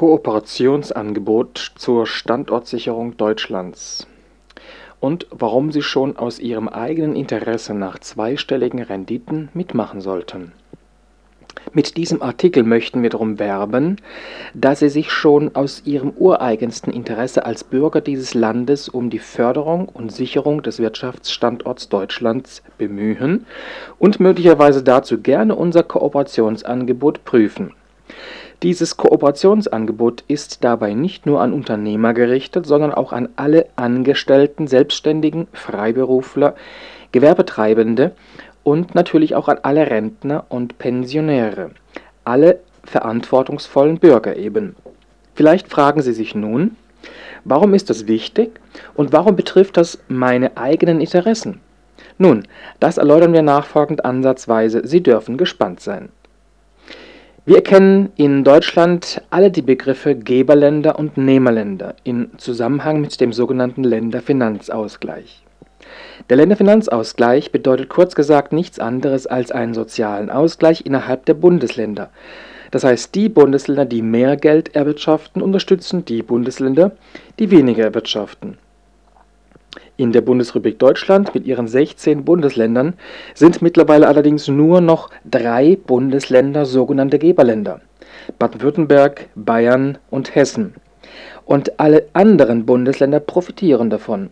Kooperationsangebot zur Standortsicherung Deutschlands und warum Sie schon aus Ihrem eigenen Interesse nach zweistelligen Renditen mitmachen sollten. Mit diesem Artikel möchten wir darum werben, dass Sie sich schon aus Ihrem ureigensten Interesse als Bürger dieses Landes um die Förderung und Sicherung des Wirtschaftsstandorts Deutschlands bemühen und möglicherweise dazu gerne unser Kooperationsangebot prüfen. Dieses Kooperationsangebot ist dabei nicht nur an Unternehmer gerichtet, sondern auch an alle Angestellten, Selbstständigen, Freiberufler, Gewerbetreibende und natürlich auch an alle Rentner und Pensionäre, alle verantwortungsvollen Bürger eben. Vielleicht fragen Sie sich nun, warum ist das wichtig und warum betrifft das meine eigenen Interessen? Nun, das erläutern wir nachfolgend ansatzweise, Sie dürfen gespannt sein. Wir kennen in Deutschland alle die Begriffe Geberländer und Nehmerländer in Zusammenhang mit dem sogenannten Länderfinanzausgleich. Der Länderfinanzausgleich bedeutet kurz gesagt nichts anderes als einen sozialen Ausgleich innerhalb der Bundesländer. Das heißt, die Bundesländer, die mehr Geld erwirtschaften, unterstützen die Bundesländer, die weniger erwirtschaften. In der Bundesrepublik Deutschland mit ihren 16 Bundesländern sind mittlerweile allerdings nur noch 3 Bundesländer sogenannte Geberländer: Baden-Württemberg, Bayern und Hessen. Und alle anderen Bundesländer profitieren davon.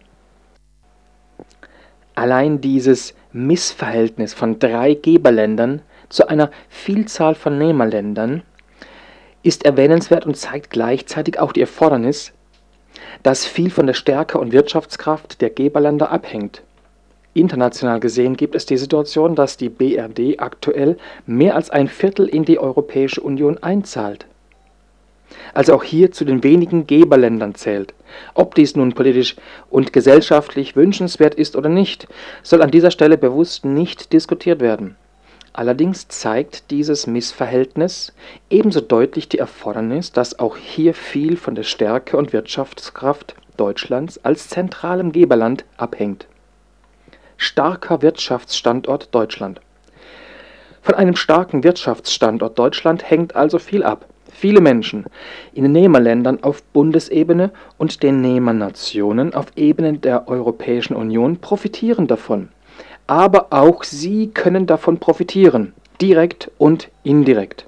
Allein dieses Missverhältnis von 3 Geberländern zu einer Vielzahl von Nehmerländern ist erwähnenswert und zeigt gleichzeitig auch die Erfordernis, dass viel von der Stärke und Wirtschaftskraft der Geberländer abhängt. International gesehen gibt es die Situation, dass die BRD aktuell mehr als ein Viertel in die Europäische Union einzahlt. Also auch hier zu den wenigen Geberländern zählt. Ob dies nun politisch und gesellschaftlich wünschenswert ist oder nicht, soll an dieser Stelle bewusst nicht diskutiert werden. Allerdings zeigt dieses Missverhältnis ebenso deutlich die Erfordernis, dass auch hier viel von der Stärke und Wirtschaftskraft Deutschlands als zentralem Geberland abhängt. Starker Wirtschaftsstandort Deutschland. Von einem starken Wirtschaftsstandort Deutschland hängt also viel ab. Viele Menschen in den Nehmerländern auf Bundesebene und den Nehmernationen auf Ebene der Europäischen Union profitieren davon. Aber auch sie können davon profitieren, direkt und indirekt.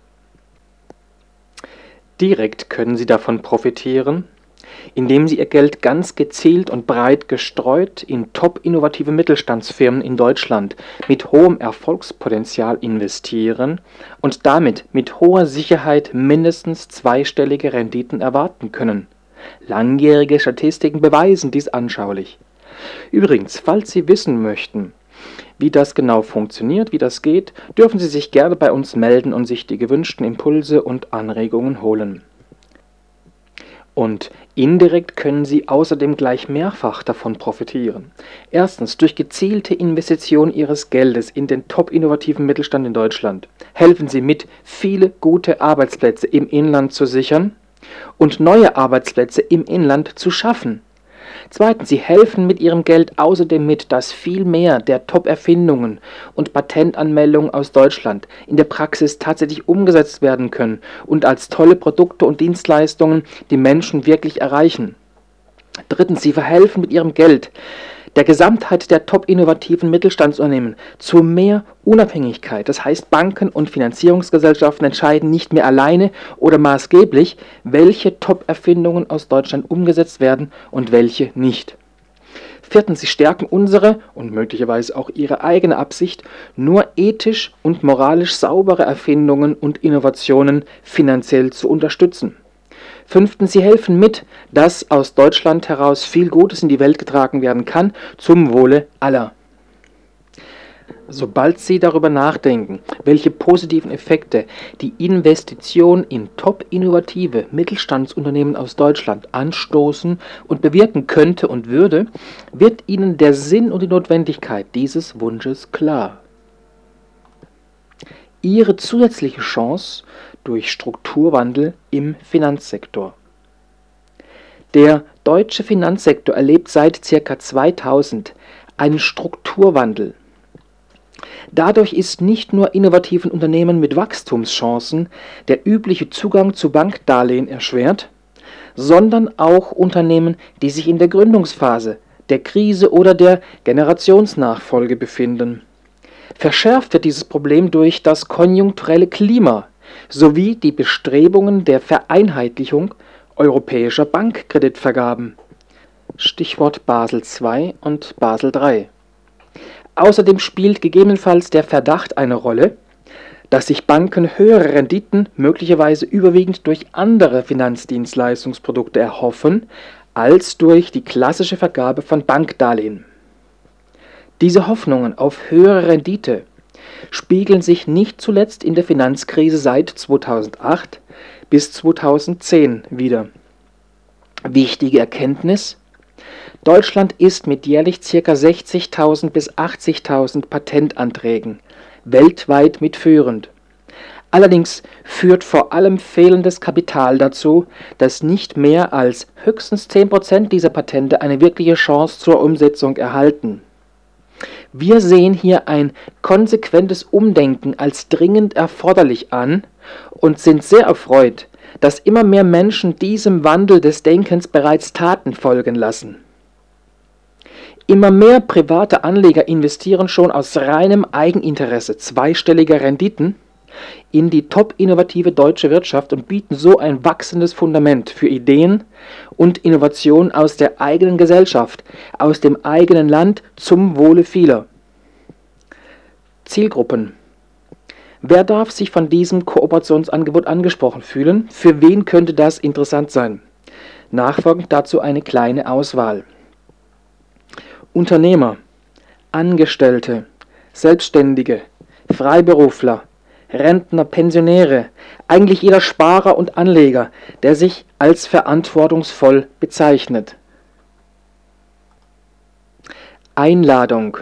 Direkt können sie davon profitieren, indem sie ihr Geld ganz gezielt und breit gestreut in top-innovative Mittelstandsfirmen in Deutschland mit hohem Erfolgspotenzial investieren und damit mit hoher Sicherheit mindestens zweistellige Renditen erwarten können. Langjährige Statistiken beweisen dies anschaulich. Übrigens, falls Sie wissen möchten, wie das genau funktioniert, wie das geht, dürfen Sie sich gerne bei uns melden und sich die gewünschten Impulse und Anregungen holen. Und indirekt können Sie außerdem gleich mehrfach davon profitieren. Erstens, durch gezielte Investition Ihres Geldes in den top-innovativen Mittelstand in Deutschland helfen Sie mit, viele gute Arbeitsplätze im Inland zu sichern und neue Arbeitsplätze im Inland zu schaffen. Zweitens, Sie helfen mit Ihrem Geld außerdem mit, dass viel mehr der Top-Erfindungen und Patentanmeldungen aus Deutschland in der Praxis tatsächlich umgesetzt werden können und als tolle Produkte und Dienstleistungen die Menschen wirklich erreichen. Drittens, Sie verhelfen mit Ihrem Geld der Gesamtheit der top-innovativen Mittelstandsunternehmen zu mehr Unabhängigkeit. Das heißt, Banken und Finanzierungsgesellschaften entscheiden nicht mehr alleine oder maßgeblich, welche Top-Erfindungen aus Deutschland umgesetzt werden und welche nicht. Viertens, Sie stärken unsere und möglicherweise auch Ihre eigene Absicht, nur ethisch und moralisch saubere Erfindungen und Innovationen finanziell zu unterstützen. Fünftens, Sie helfen mit, dass aus Deutschland heraus viel Gutes in die Welt getragen werden kann, zum Wohle aller. Sobald Sie darüber nachdenken, welche positiven Effekte die Investition in top-innovative Mittelstandsunternehmen aus Deutschland anstoßen und bewirken könnte und würde, wird Ihnen der Sinn und die Notwendigkeit dieses Wunsches klar. Ihre zusätzliche Chance durch Strukturwandel im Finanzsektor. Der deutsche Finanzsektor erlebt seit ca. 2000 einen Strukturwandel. Dadurch ist nicht nur innovativen Unternehmen mit Wachstumschancen der übliche Zugang zu Bankdarlehen erschwert, sondern auch Unternehmen, die sich in der Gründungsphase, der Krise oder der Generationsnachfolge befinden. Verschärft wird dieses Problem durch das konjunkturelle Klima sowie die Bestrebungen der Vereinheitlichung europäischer Bankkreditvergaben. Stichwort Basel II und Basel III. Außerdem spielt gegebenenfalls der Verdacht eine Rolle, dass sich Banken höhere Renditen möglicherweise überwiegend durch andere Finanzdienstleistungsprodukte erhoffen, als durch die klassische Vergabe von Bankdarlehen. Diese Hoffnungen auf höhere Rendite spiegeln sich nicht zuletzt in der Finanzkrise seit 2008 bis 2010 wider. Wichtige Erkenntnis: Deutschland ist mit jährlich ca. 60.000 bis 80.000 Patentanträgen weltweit mitführend. Allerdings führt vor allem fehlendes Kapital dazu, dass nicht mehr als höchstens 10% dieser Patente eine wirkliche Chance zur Umsetzung erhalten. Wir sehen hier ein konsequentes Umdenken als dringend erforderlich an und sind sehr erfreut, dass immer mehr Menschen diesem Wandel des Denkens bereits Taten folgen lassen. Immer mehr private Anleger investieren schon aus reinem Eigeninteresse zweistelliger Renditen in die top-innovative deutsche Wirtschaft und bieten so ein wachsendes Fundament für Ideen und Innovationen aus der eigenen Gesellschaft, aus dem eigenen Land zum Wohle vieler. Zielgruppen: Wer darf sich von diesem Kooperationsangebot angesprochen fühlen? Für wen könnte das interessant sein? Nachfolgend dazu eine kleine Auswahl. Unternehmer, Angestellte, Selbstständige, Freiberufler, Rentner, Pensionäre, eigentlich jeder Sparer und Anleger, der sich als verantwortungsvoll bezeichnet. Einladung: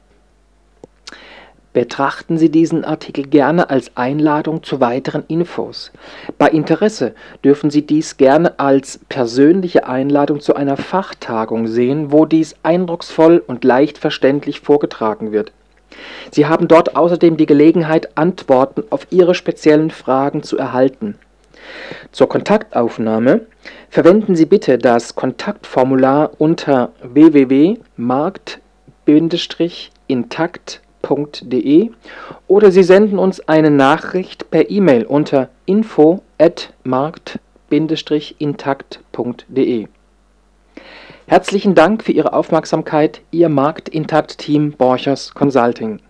Betrachten Sie diesen Artikel gerne als Einladung zu weiteren Infos. Bei Interesse dürfen Sie dies gerne als persönliche Einladung zu einer Fachtagung sehen, wo dies eindrucksvoll und leicht verständlich vorgetragen wird. Sie haben dort außerdem die Gelegenheit, Antworten auf Ihre speziellen Fragen zu erhalten. Zur Kontaktaufnahme verwenden Sie bitte das Kontaktformular unter www.markt-intakt.de oder Sie senden uns eine Nachricht per E-Mail unter info@markt-intakt.de. Herzlichen Dank für Ihre Aufmerksamkeit, Ihr Markt-Intakt-Team Borchers Consulting.